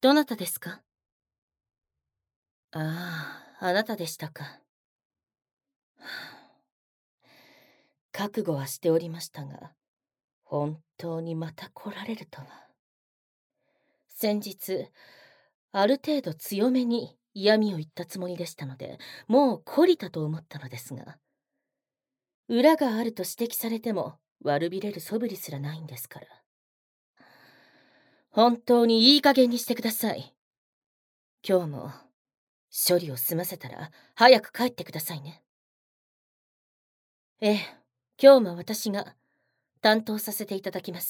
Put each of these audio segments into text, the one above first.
どなたですか？ああ、あなたでしたか。覚悟はしておりましたが、本当にまた来られるとは。先日、ある程度強めに嫌味を言ったつもりでしたので、もう懲りたと思ったのですが、裏があると指摘されても悪びれる素振りすらないんですから。本当にいい加減にしてください。今日も処理を済ませたら早く帰ってくださいね。ええ、今日も私が担当させていただきます。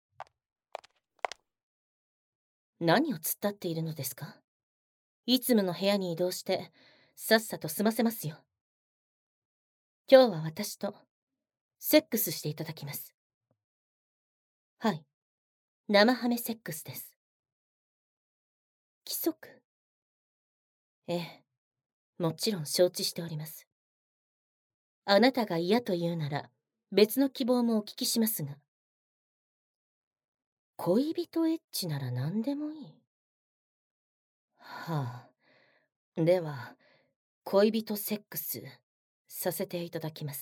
何を突っ立っているのですか？いつもの部屋に移動してさっさと済ませますよ。今日は私とセックスしていただきます。はい、生ハメセックスです。規則？ええ、もちろん承知しております。あなたが嫌と言うなら別の希望もお聞きしますが、恋人エッチなら何でもいい。はあ、では恋人セックスさせていただきます。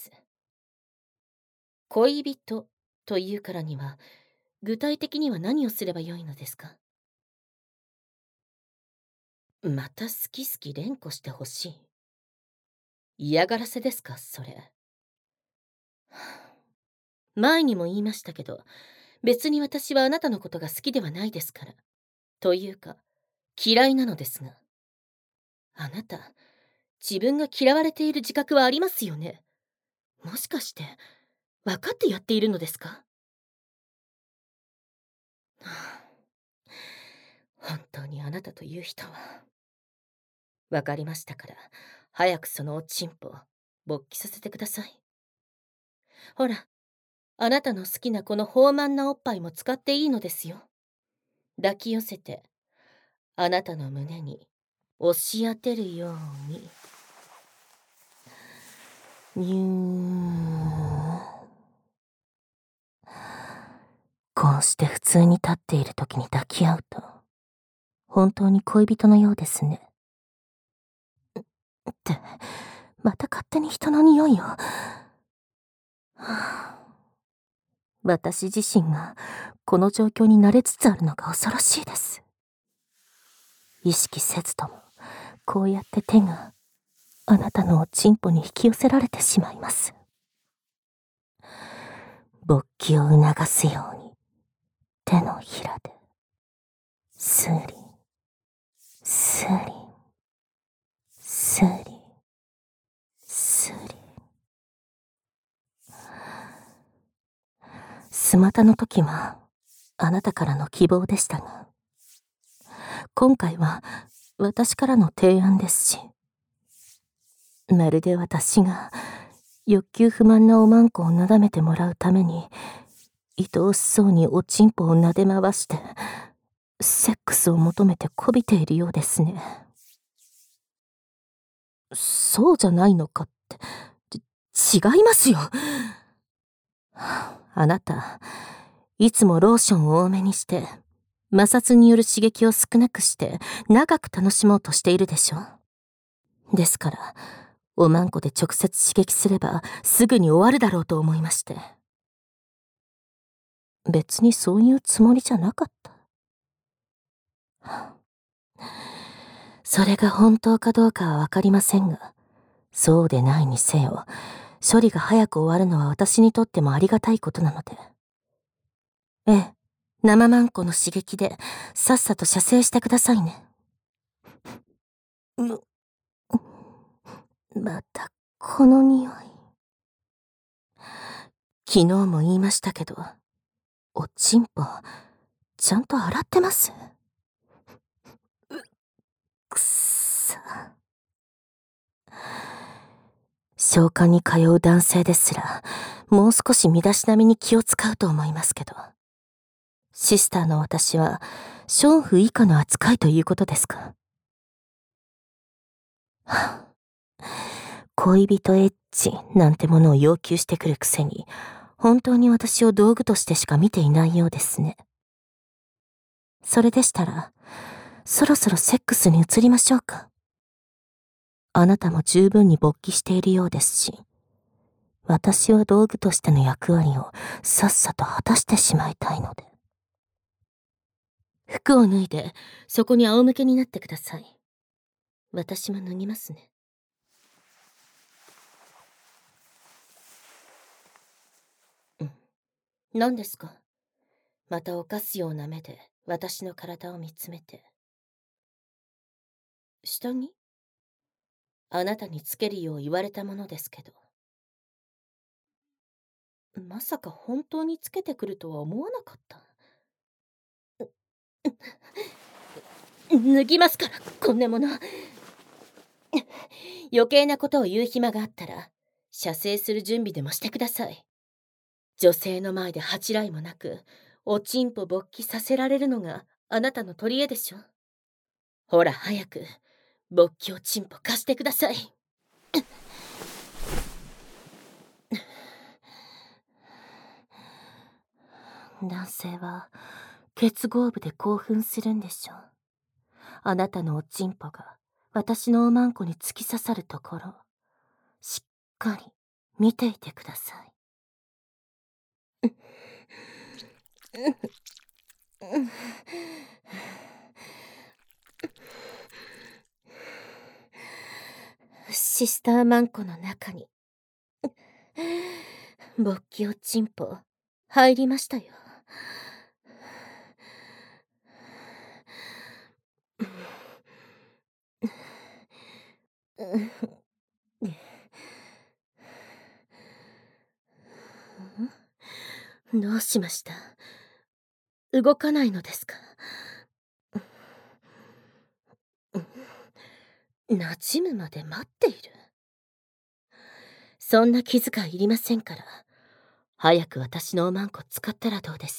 恋人というからには具体的には何をすればよいのですか？また好き好き連呼してほしい。嫌がらせですか、それ。前にも言いましたけど、別に私はあなたのことが好きではないですから。というか、嫌いなのですが。あなた、自分が嫌われている自覚はありますよね。もしかして、分かってやっているのですか？はあ、本当にあなたという人は。わかりましたから、早くそのおちんぽ、勃起させてください。ほら、あなたの好きなこの豊満なおっぱいも使っていいのですよ。抱き寄せて、あなたの胸に押し当てるように。にゅー。こうして普通に立っている時に抱き合うと、本当に恋人のようですね。って、また勝手に人の匂いを。はあ、私自身がこの状況に慣れつつあるのが恐ろしいです。意識せずとも、こうやって手があなたのおちんぽに引き寄せられてしまいます。勃起を促すように、手のひらで、スリン、スリン、スリン、スリン。スマタの時は、あなたからの希望でしたが、今回は私からの提案ですし、まるで私が欲求不満なおまんこをなだめてもらうために、愛おしそうにおちんぽをなで回して、セックスを求めてこびているようですね。そうじゃないのかって、違いますよ。あなた、いつもローションを多めにして、摩擦による刺激を少なくして、長く楽しもうとしているでしょ。ですから、おまんこで直接刺激すれば、すぐに終わるだろうと思いまして。別にそういうつもりじゃなかった。それが本当かどうかはわかりませんが、そうでないにせよ、処理が早く終わるのは私にとってもありがたいことなので。ええ、生マンコの刺激でさっさと射精してくださいね。またこの匂い。昨日も言いましたけど、おちんぽ、ちゃんと洗ってます？くっさ。消化に通う男性ですら、もう少し身だしなみに気を使うと思いますけど。シスターの私は、娼婦以下の扱いということですか？はあ、恋人エッチなんてものを要求してくるくせに、本当に私を道具としてしか見ていないようですね。それでしたら、 そろそろセックスに移りましょうか。あなたも十分に勃起しているようですし、私は道具としての役割をさっさと果たしてしまいたいので。服を脱いで、そこに仰向けになってください。私も脱ぎますね。何ですか？また犯すような目で私の体を見つめて。下着？あなたにつけるよう言われたものですけど。まさか本当につけてくるとは思わなかった。脱ぎますから、こんなもの。余計なことを言う暇があったら、射精する準備でもしてください。女性の前で恥じらいもなく、おちんぽ勃起させられるのがあなたの取り柄でしょ。ほら早く、勃起おちんぽ貸してください。男性は結合部で興奮するんでしょう。あなたのおちんぽが私のおまんこに突き刺さるところ、しっかり見ていてください。シスターマンコの中に勃起おちんぽ入りましたよ。どうしました？動かないのですか？馴染むまで待っている？そんな気遣いいりませんから、早く私のおまんこ使ったらどうです？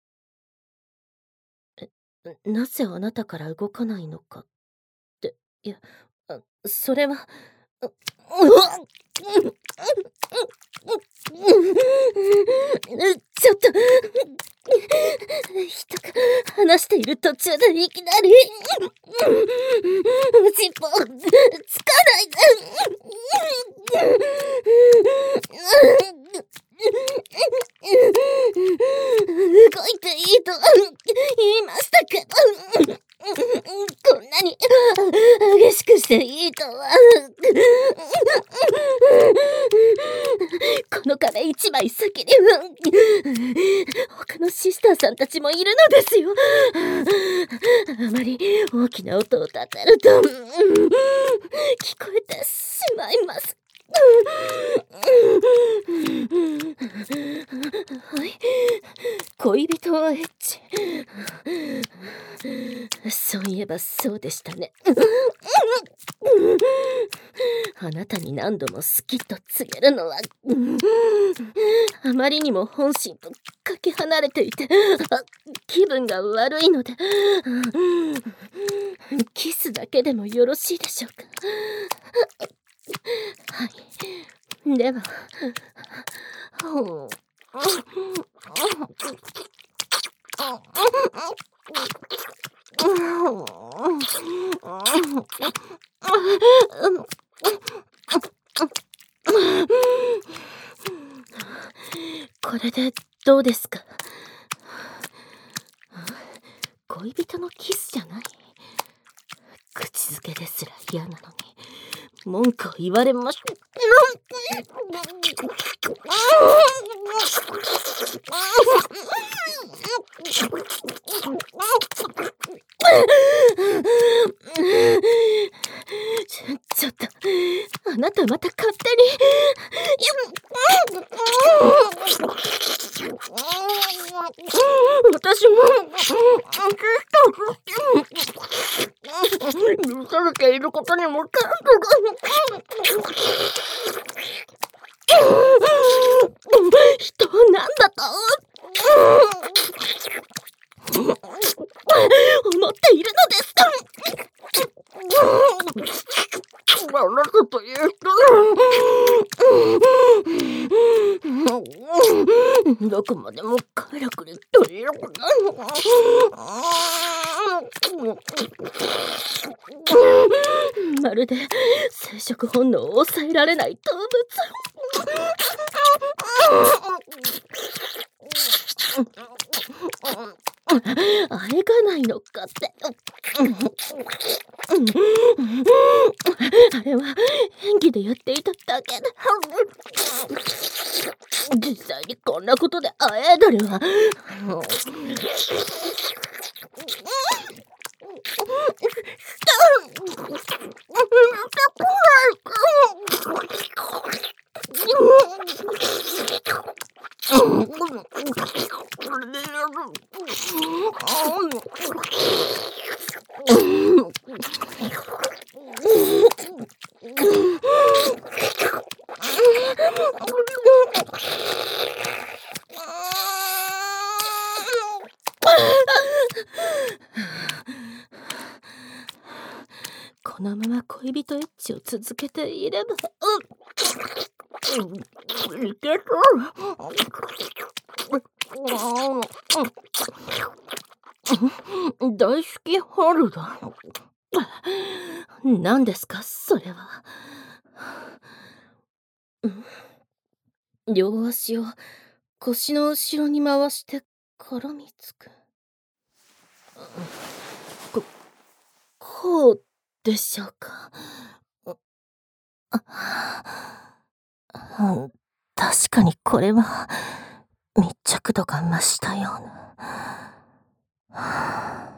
なぜあなたから動かないのかって、いや、それは、ちょっと、人が話している途中でいきなり、ちんぽ、つかないで。動いていいと言いましたけど、こんなに激しくしていいとは。この壁一枚先に他のシスターさんたちもいるのですよ。あまり大きな音を立てると聞こえてしまいます。はい、恋人はエッチ。そういえばそうでしたね。あなたに何度も好きと告げるのは、あまりにも本心とかけ離れていて、気分が悪いので、キスだけでもよろしいでしょうか。はい、では。これでどうですか？恋人のキスじゃない？口づけですら嫌なのに文句を言われましょう。ちょっと、あなたまた勝手に。私も許されていることにも人は何だと思っているのですか？あなたという人どこまでも快楽まるで生殖本能を抑えられない動物。あえがないのかって。あれは演技でやっていただけで、実際にこんなことであえだるわ。このまま恋人エッチを続けていれば、いけそう。大好きホルダー。何ですかそれは。両足を腰の後ろに回して絡みつく。こうでしょうか。確かにこれは密着度が増したような。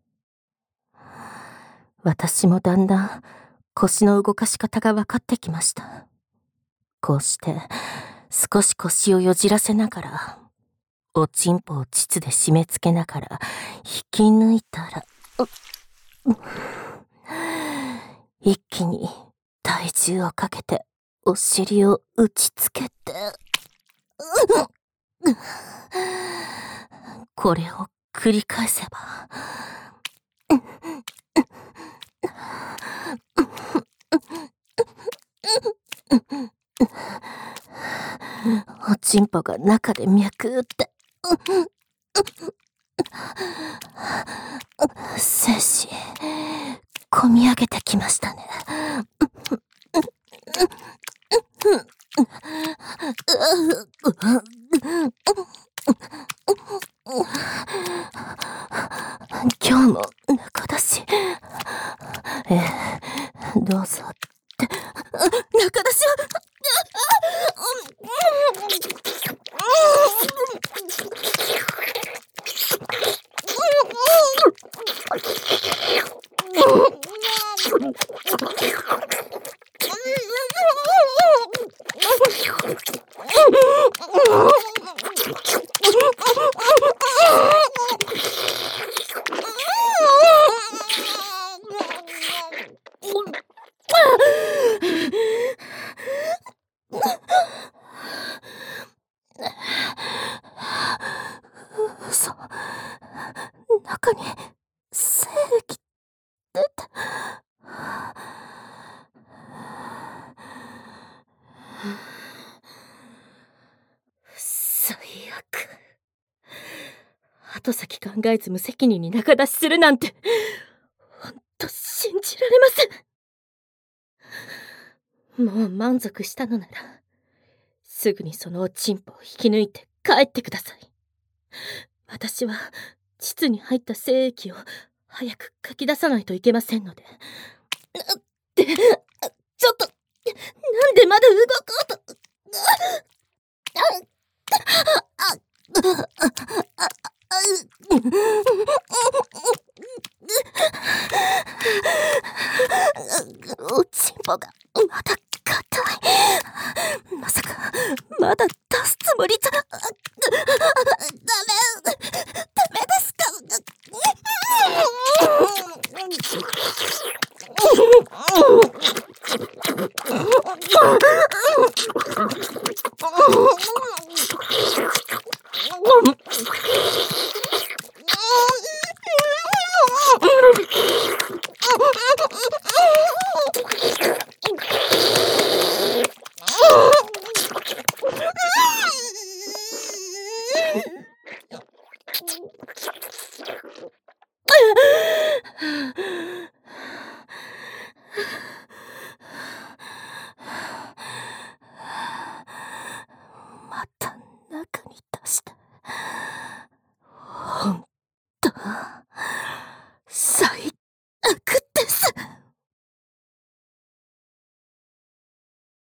私もだんだん腰の動かし方が分かってきました。こうして少し腰をよじらせながら、おちんぽを膣で締め付けながら引き抜いたら、一気に体重をかけてお尻を打ちつけて、これを繰り返せば、おちんぽが中で脈打って、精子込み上げてきましたね。今日も中だし、どうぞって中だしは嘘、中に精液出た。最悪。後先考えず無責任に仲出しするなんて、ほんと信じられません。もう満足したのなら、すぐにそのおちんぽを引き抜いて帰ってください。私は膣に入った精液を早くかき出さないといけませんので。ちょっと、なんでまだ動こうと。おちんぽがまだ硬い。まさかまだ出すつもりじゃ。ダメですか。